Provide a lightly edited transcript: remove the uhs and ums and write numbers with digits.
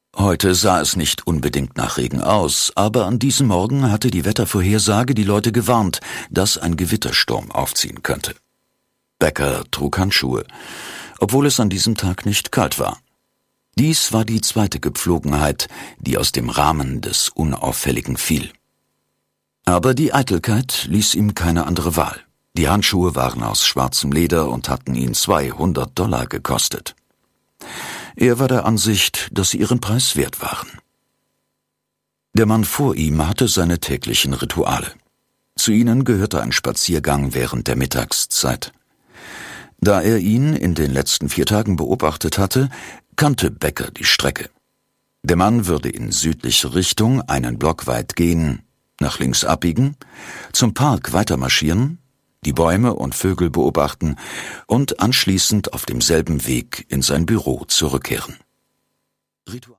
Heute sah es nicht unbedingt nach Regen aus, aber an diesem Morgen hatte die Wettervorhersage die Leute gewarnt, dass ein Gewittersturm aufziehen könnte. Becker trug Handschuhe, obwohl es an diesem Tag nicht kalt war. Dies war die zweite Gepflogenheit, die aus dem Rahmen des Unauffälligen fiel. Aber die Eitelkeit ließ ihm keine andere Wahl. Die Handschuhe waren aus schwarzem Leder und hatten ihn $200 gekostet. Er war der Ansicht, dass sie ihren Preis wert waren. Der Mann vor ihm hatte seine täglichen Rituale. Zu ihnen gehörte ein Spaziergang während der Mittagszeit. Da er ihn in den letzten 4 Tagen beobachtet hatte, kannte Becker die Strecke. Der Mann würde in südliche Richtung einen Block weit gehen, nach links abbiegen, zum Park weitermarschieren, die Bäume und Vögel beobachten und anschließend auf demselben Weg in sein Büro zurückkehren.